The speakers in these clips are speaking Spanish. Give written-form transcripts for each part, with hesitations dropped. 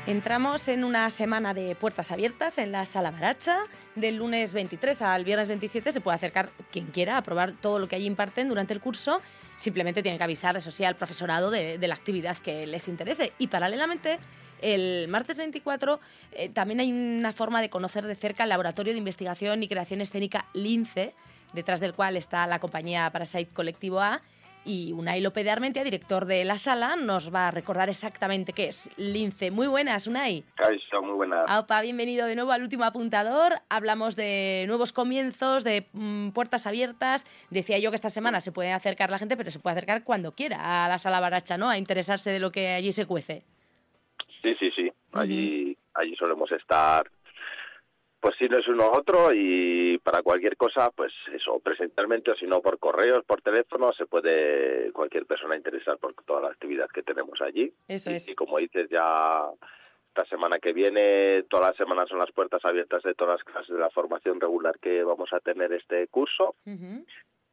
Entramos en una semana de puertas abiertas en la Sala Baracha. Del lunes 23 al viernes 27 se puede acercar quien quiera a probar todo lo que allí imparten durante el curso. Simplemente tienen que avisar, eso sí, al profesorado de la actividad que les interese. Y paralelamente, el martes 24 también hay una forma de conocer de cerca el Laboratorio de Investigación y Creación Escénica LINCE, detrás del cual está la compañía Parasite Colectivo A. Y Unai López de Armentia, director de la sala, nos va a recordar exactamente qué es LINCE. Muy buenas, Unai. Caixo, muy buenas. Aupa, bienvenido de nuevo al Último Apuntador. Hablamos de nuevos comienzos, de puertas abiertas. Decía yo que esta semana se puede acercar la gente, pero se puede acercar cuando quiera a la Sala Baracha, ¿no? A interesarse de lo que allí se cuece. Sí. Allí solemos estar, pues si no es uno u otro, y para cualquier cosa, pues eso, presencialmente o si no por correos, por teléfono, se puede cualquier persona interesar por toda la actividad que tenemos allí. Eso es. Y como dices, ya esta semana que viene, todas las semanas son las puertas abiertas de todas las clases de la formación regular que vamos a tener este curso. Uh-huh.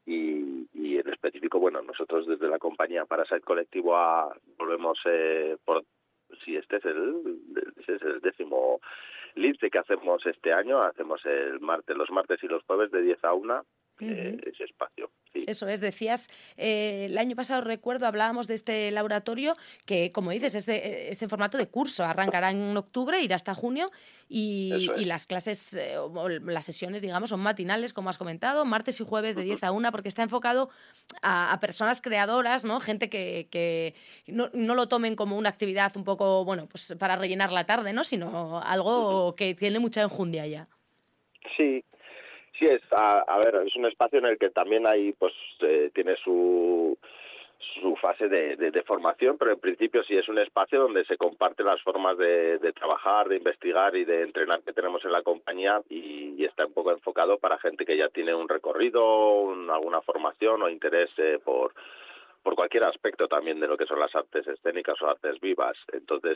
Y en específico, bueno, nosotros desde la compañía Parasite Colectivo A volvemos por... Sí, este es el 10º LINCE que hacemos este año. Hacemos los martes y los jueves de 10 a 1, ese espacio. Sí. Eso es, decías, el año pasado recuerdo, hablábamos de este laboratorio que, como dices, es en formato de curso, arrancará en octubre, irá hasta junio y las clases, o las sesiones, digamos, son matinales, como has comentado, martes y jueves de 10 a 1, porque está enfocado a personas creadoras, ¿no? Gente que no lo tomen como una actividad un poco, bueno, pues para rellenar la tarde, ¿no? Sino algo que tiene mucha enjundia ya. Sí, es un espacio en el que también hay, pues, tiene su fase de formación, pero en principio sí es un espacio donde se comparten las formas de trabajar, de investigar y de entrenar que tenemos en la compañía y está un poco enfocado para gente que ya tiene un recorrido, alguna formación o interés por cualquier aspecto también de lo que son las artes escénicas o artes vivas. Entonces,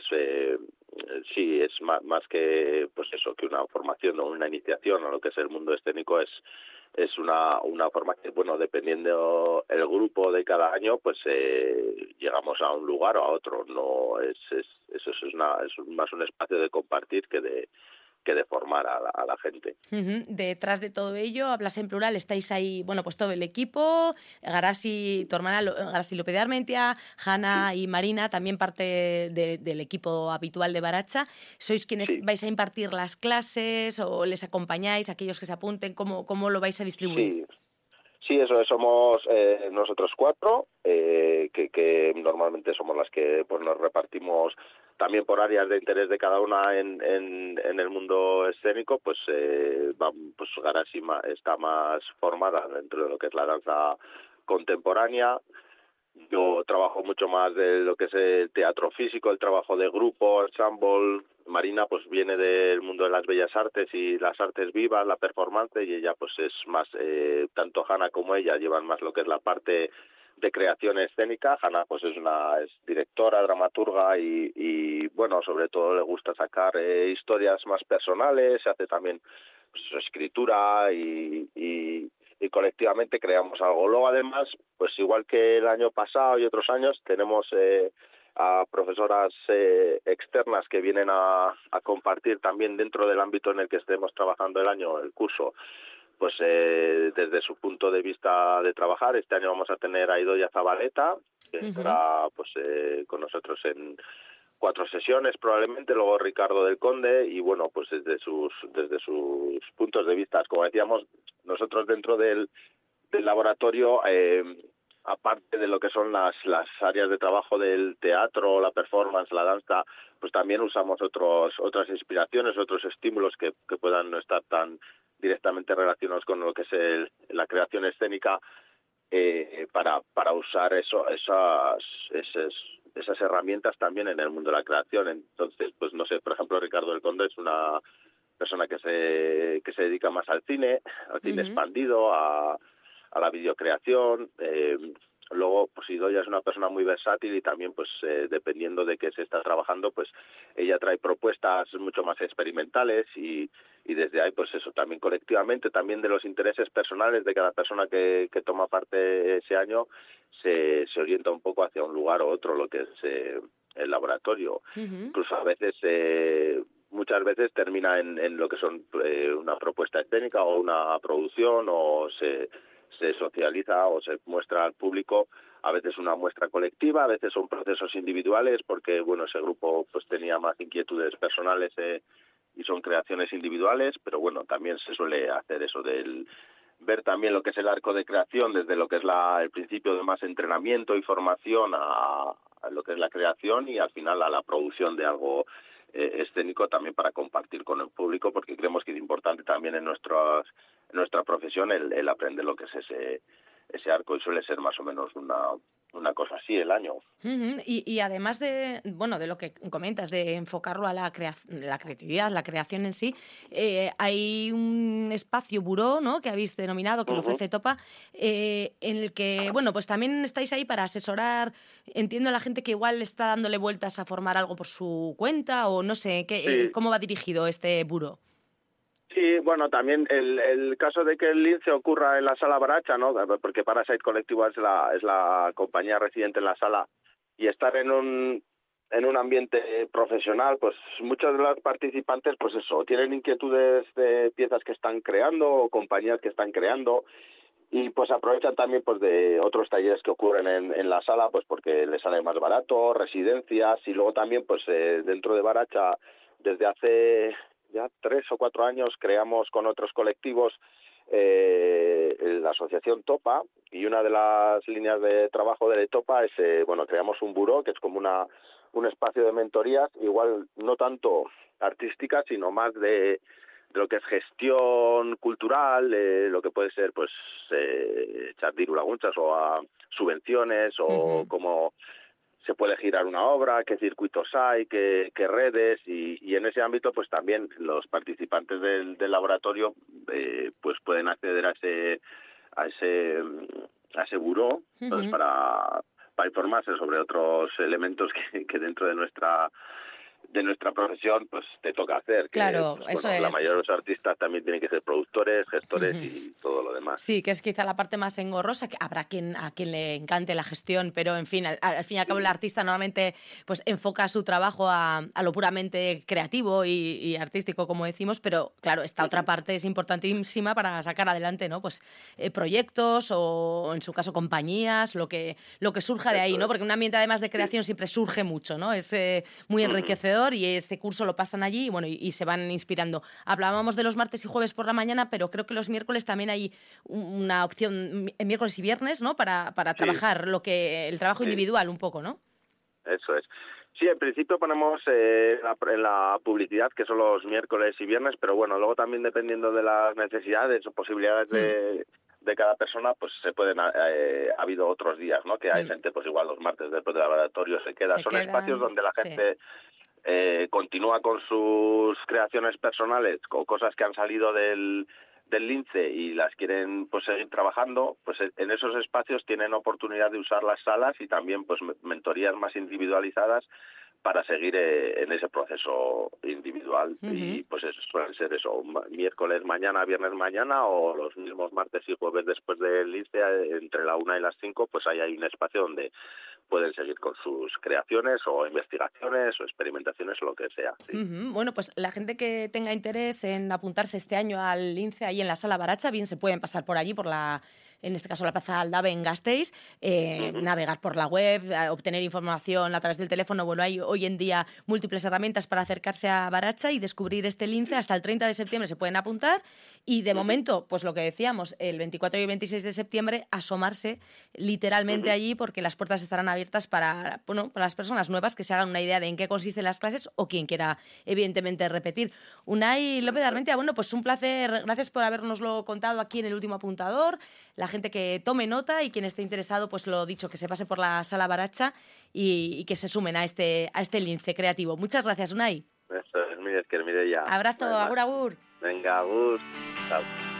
sí, es más que pues eso, que una formación o una iniciación a lo que es el mundo escénico, es una forma que, bueno, dependiendo el grupo de cada año, pues llegamos a un lugar o a otro. No es más un espacio de compartir que de formar a la gente. Uh-huh. Detrás de todo ello, hablas en plural, estáis ahí, bueno, pues todo el equipo, Garasi, tu hermana Garasi López de Armentia, Hanna y Marina, también parte del equipo habitual de Baracha. ¿Sois quienes vais a impartir las clases o les acompañáis, aquellos que se apunten? ¿Cómo lo vais a distribuir? Sí, eso es, somos nosotros 4, que normalmente somos las que pues nos repartimos también por áreas de interés de cada una en el mundo escénico. Pues Garasi está más formada dentro de lo que es la danza contemporánea. Yo trabajo mucho más de lo que es el teatro físico, el trabajo de grupo, ensemble. Marina pues viene del mundo de las bellas artes y las artes vivas, la performance, y ella pues es más, tanto Hanna como ella llevan más lo que es la parte de creación escénica. Hanna pues es directora, dramaturga y bueno, sobre todo le gusta sacar historias más personales, se hace también pues, escritura y colectivamente creamos algo. Luego además, pues igual que el año pasado y otros años, tenemos a profesoras externas que vienen a compartir también dentro del ámbito en el que estemos trabajando el curso, pues desde su punto de vista de trabajar. Este año vamos a tener a Idoia Zabaleta, que estará pues con nosotros en 4 sesiones probablemente, luego Ricardo del Conde, y bueno, pues desde sus puntos de vista, como decíamos, nosotros dentro del laboratorio, aparte de lo que son las áreas de trabajo del teatro, la performance, la danza, pues también usamos otras inspiraciones, otros estímulos que puedan no estar tan directamente relacionados con lo que es la creación escénica, para usar esas herramientas también en el mundo de la creación. Entonces, pues no sé, por ejemplo, Ricardo del Conde es una persona que se dedica más al cine expandido, a la videocreación. Luego, pues Idoia es una persona muy versátil y también, pues dependiendo de qué se está trabajando, pues ella trae propuestas mucho más experimentales y desde ahí, pues eso, también colectivamente, también de los intereses personales de cada persona que toma parte ese año, se orienta un poco hacia un lugar u otro, lo que es el laboratorio. Ujú. Incluso a veces, muchas veces termina en lo que son una propuesta escénica o una producción, o se socializa o se muestra al público, a veces una muestra colectiva, a veces son procesos individuales, porque bueno, ese grupo pues tenía más inquietudes personales y son creaciones individuales, pero bueno, también se suele hacer eso del ver también lo que es el arco de creación, desde lo que es el principio de más entrenamiento y formación a lo que es la creación, y al final a la producción de algo escénico, también para compartir con el público, porque creemos que es importante también en nuestra profesión el aprender lo que es ese arco, y suele ser más o menos una cosa así el año. Ujú. Y además de, bueno, de lo que comentas, de enfocarlo a la creatividad, la creación en sí, hay un espacio buró, ¿no?, que habéis denominado, que lo Ujú. ofrece Topa, en el que, bueno, pues también estáis ahí para asesorar, entiendo, a la gente que igual está dándole vueltas a formar algo por su cuenta, o no sé, Sí, ¿cómo va dirigido este buró? sí, bueno, también el caso de que el lince ocurra en la Sala Baracha, ¿no? Porque Parasite Colectivo es la compañía residente en la sala, y estar en un ambiente profesional, pues muchos de los participantes, pues eso, tienen inquietudes de piezas que están creando o compañías que están creando, y pues aprovechan también pues de otros talleres que ocurren en la sala, pues porque les sale más barato, residencias, y luego también pues dentro de Baracha, desde hace ya 3 o 4 años creamos con otros colectivos la asociación Topa, y una de las líneas de trabajo de Topa es, bueno, creamos un buró que es como un espacio de mentorías, igual no tanto artística, sino más de lo que es gestión cultural, lo que puede ser pues echar diru laguntzas o a subvenciones, o Ujú. cómo se puede girar una obra, qué circuitos hay, qué redes, y en ese ámbito pues también los participantes del laboratorio pues pueden acceder a ese a ese buró, pues Ujú. para informarse sobre otros elementos que dentro de nuestra profesión pues te toca hacer, que Claro, pues eso bueno, la es. mayoría de los artistas también tienen que ser productores, gestores y todo lo demás. Sí, que es quizá la parte más engorrosa, que habrá a quien le encante la gestión, pero en fin, al fin y al cabo el Sí, artista normalmente pues enfoca su trabajo a lo puramente creativo y artístico, como decimos, pero claro, esta otra parte es importantísima para sacar adelante, ¿no? Pues proyectos o en su caso compañías, lo que surja de ahí, eso ¿no? es. Porque un ambiente además de Sí. creación siempre surge mucho, ¿no? Es muy enriquecedor, y este curso lo pasan allí y bueno, y se van inspirando. Hablábamos de los martes y jueves por la mañana, pero creo que los miércoles también hay una opción, miércoles y viernes, ¿no? Para Sí, trabajar el trabajo sí. individual un poco, ¿no? Eso es. Sí, en principio ponemos en la publicidad que son los miércoles y viernes, pero bueno, luego también dependiendo de las necesidades o posibilidades Mm, de cada persona, pues se pueden, ha habido otros días, ¿no? Que hay mm. gente, pues igual los martes después del laboratorio se queda. Se Son espacios quedan, donde la sí. gente continúa con sus creaciones personales, con cosas que han salido del lince y las quieren pues seguir trabajando, pues en esos espacios tienen oportunidad de usar las salas y también pues mentorías más individualizadas para seguir en ese proceso individual. Ujú. Y pues eso suelen ser eso, miércoles mañana, viernes mañana, o los mismos martes y jueves después del lince, entre la 1 y las 5, pues ahí hay un espacio donde pueden seguir con sus creaciones o investigaciones o experimentaciones o lo que sea. Sí. Ujú. Bueno, pues la gente que tenga interés en apuntarse este año al Lince ahí en la Sala Baracha, bien se pueden pasar por allí, en este caso la Plaza Aldave en Gasteiz, Ujú. navegar por la web, obtener información a través del teléfono. Bueno, hay hoy en día múltiples herramientas para acercarse a Baracha y descubrir este Lince. Hasta el 30 de septiembre se pueden apuntar, y de Ujú. momento, pues lo que decíamos, el 24 y el 26 de septiembre, asomarse literalmente Ujú. allí, porque las puertas estarán abiertas para, bueno, para las personas nuevas que se hagan una idea de en qué consisten las clases, o quien quiera evidentemente repetir. Unai López de Eso es. Armentia, bueno, pues un placer, gracias por habernoslo contado aquí en El Último Apuntador. La gente que tome nota y quien esté interesado, pues lo dicho, que se pase por la Sala Baracha y que se sumen a este lince creativo. Muchas gracias, Unai. Eso es, mire, que mire ya. Abrazo, No hay más. agur, agur. Venga, Gus. Chao.